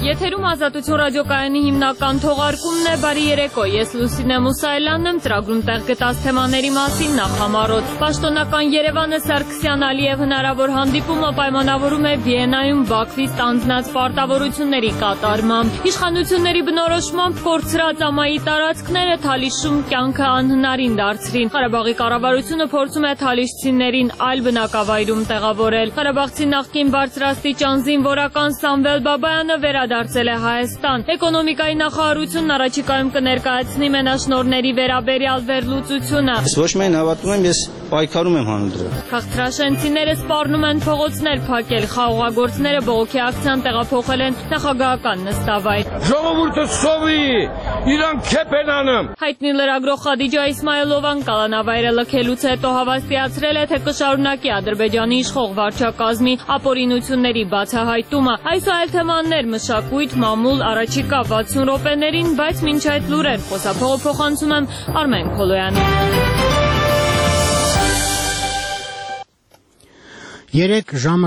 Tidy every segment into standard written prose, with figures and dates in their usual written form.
Եթերում Ազատություն ռադիոկայանի հիմնական թողարկումն է, բարի երեկո, ես Լուսինե Մուսայելյանն եմ, ծրագրում տեղ գտած թեմաների մասին նախամարոտ։ Պաշտոնական Երևանը Սարգսյան-Ալիև հնարավոր հանդիպումը պայմանավորում է Վիեննայում Բաքվից ստանձնած պարտավորությունների կատարմամբ։ Իշխանությունների բնորոշմամբ կորցրած ամայի տարածքները Թալիշում կյանքը անհնարին դարձրին։ Ղարաբաղի կառավարությունը փորձում է թալիշցիներին այլ բնակավայրում տեղավորել։ Ղարաբաղցի նախկին բարձրաստիճան զինվորական Սամվել Բաբայանը վերադարձել է Հայաստան։ Էկոնոմիկայի նախարարությունն առաջիկայում կներկայացնի մենաշնորհների վերաբերյալ վերլուծությունը։ Ոչ միայն հավատում եմ, ես պայքարում եմ հանուն դրա։ Քաղաքացիները սպառնում են փողոցներ փակել, խաղողագործները բողոքի ակցիան տեղափոխել են նախագահական նստավայր։ Ժողովուրդը սովի, իրան քեփ են անում։ Հայտնի լրագրող Խադիջա Իսմայելովան կալանավայրը լքելուց հետո հավաստիացրել է, թե կշարունակի Ադրբեջանի իշխող վարչակազմի ապօրինությունների բացահայտումը։ Այս այլ թեմաներ մշակույթ, մամուլ, առաջիկա 60 րոպեներին, բայց մինչ այդ լուրեր խոսափողը փոխանցում եմ Արմեն Քոլոյանին։ 3 ժամը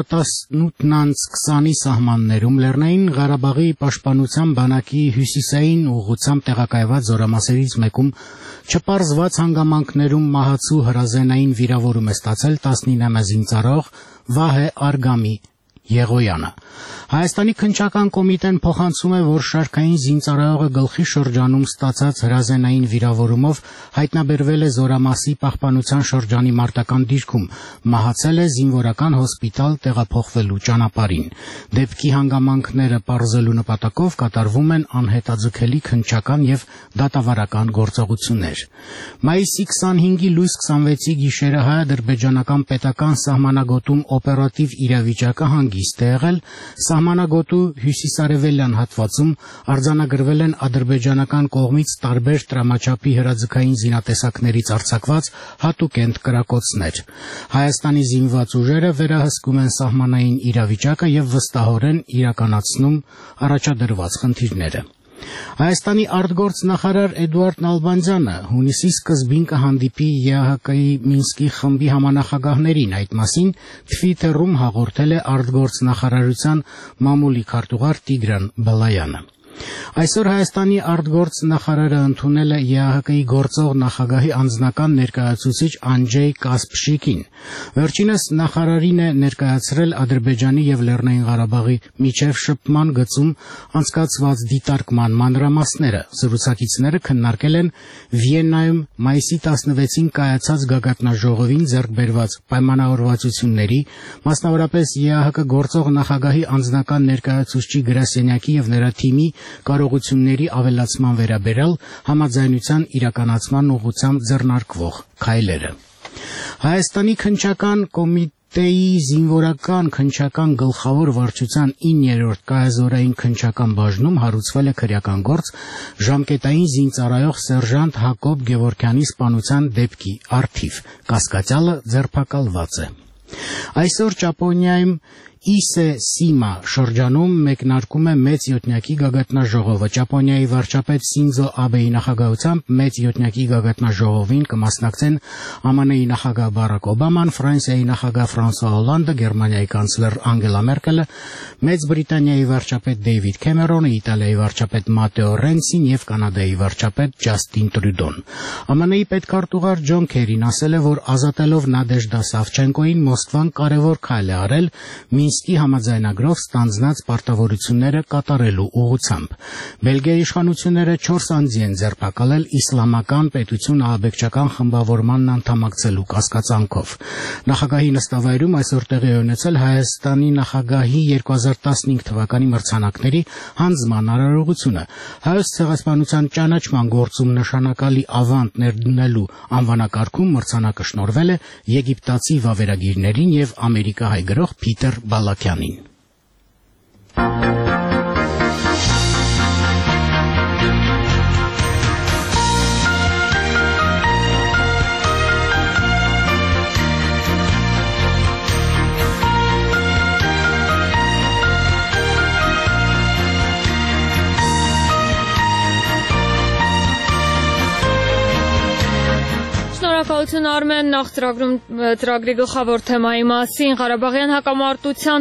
18:20-ի սահմաններում Լեռնային Ղարաբաղի պաշտպանության բանակի հյուսիսային ուղղությամբ տեղակայված զորամասերից մեկում չպարզված հանգամանքներում մահացու հրազենային վիրավորում է ստացել 19-ամյա զինծառայող Վահե Արգամի Եղոյանը։ Հայաստանի քննչական կոմիտեն փոխանցում է, որ շարքային զինծառայողը գլխի շրջանում ստացած հրազենային վիրավորումով հայտնաբերվել է Զորամասի պահպանության շրջանի մարտական դիրքում, մահացել է զինվորական հոսպիտալ տեղափոխվելու ճանապարհին։ Դեպքի հանգամանքները պարզելու նպատակով կատարվում են անհետաձգելի քննչական եւ դատավարական գործողություններ։ Մայիսի 25-ի լույս 26-ի գիշերը հայ-ադրբեջանական պետական սահմանագոտում օպերատիվ իրավիճակը հանգիստ է եղել, սահմանագոտու հյուսիսարևելյան հատվածում արձանագրվել են ադրբեջանական կողմից տարբեր տրամաչափի հրաձգային զինատեսակներից արձակված հատուկենտ կրակոցներ։ Հայաստանի զինված ուժերը վերահսկում են սահմանային իրավիճակը եւ վստահորեն իրականացնում առաջադրված խնդիրները։ Հայաստանի արտգործնախարար Էդուարդ Նալբանդյանը հունիսի սկզբին կհանդիպի ԵԱՀԿ-ի Մինսկի խմբի համանախագահներին, այդ մասին Twitter-ում հաղորդել է արտգործնախարարության մամուլի քարտուղար Տիգրան Բալայանը։ Այսօր Հայաստանի արտգործնախարարը ընդունել է ԵԱՀԿ-ի գործող նախագահի անձնական ներկայացուցիչ Անջեյ Կասպշիկին։ Վերջինս նախարարին է ներկայացրել Ադրբեջանի եւ Լեռնային Ղարաբաղի միջև շփման գծում անցկացված դիտարկման մանրամասները։ Զրուցակիցները քննարկել են Վիեննայում մայիսի 16-ին կայացած գագաթնաժողովին ձեռք բերված պայմանավորվածությունների, մասնավորապես ԵԱՀԿ գործող նախագահի անձնական ներկայացուցչի գրասենյակի եւ նրա թիմի կարողությունների ավելացման վերաբերյալ համաձայնության իրականացման ուղղությամբ ձեռնարկվող քայլերը։ Հայաստանի քննչական կոմիտեի զինվորական քննչական գլխավոր վարչության 9-րդ կայազորային քննչական բաժնում հարուցվել է քրեական գործ ժամկետային զինծառայող սերժանտ Հակոբ Գևորգյանի սպանության դեպքի առթիվ։ Կասկածյալը ձերբակալված է։ Այսօր Ճապոնիայում Իսե Սիմա շրջանում մեկնարկում է մեծ յոթնյակի գագաթնաժողովը։ Ճապոնիայի վարչապետ Սինզո Աբեի նախագահությամբ մեծ յոթնյակի գագաթնաժողովին կմասնակցեն ԱՄՆ-ի նախագահ Բարակ Օբաման, Ֆրանսիայի նախագահ Ֆրանսուଆ Հոլանդը, Գերմանիայի կանցլեր Անգելա Մերկելը, Մեծ Բրիտանիայի վարչապետ Դեյվիդ Քեմերոնը, Իտալիայի վարչապետ Մատեո Ռենցին եւ Կանադայի վարչապետ Ջաստին Տրյուդոն։ ԱՄՆ-ի պետքարտուղար Ջոն Քերին ասել է, որ ազատելով Նադեժդա Սավչենկոին Մոսկվան կարևոր քայլ է արել Մինսկի համաձայնագրով ստանձնած պարտավորությունները կատարելու ուղղությամբ։ Բելգիայի իշխանությունները 4 անձի են ձերբակալել իսլամական պետություն ահաբեկչական խմբավորմանն անդամակցելու կասկածանքով։ Նախագահի նստավայրում այսօր տեղի է ունեցել Հայաստանի նախագահի 2015 թվականի մրցանակների հանձնման արարողությունը։ Հայոց ցեղասպանության ճանաչման գործում նշանակալի ավանդ ներդնելու անվանակարգում մրցանակը շնորհվել է եգիպտացի վավերագիրներին եւ ամերիկահայ գրող Փիթեր Բալակյանին։ Շնորհակալություն Արմեն, նախ ծրագրի գլխավոր թեմայի մասին Ղարաբաղյան հակամարտության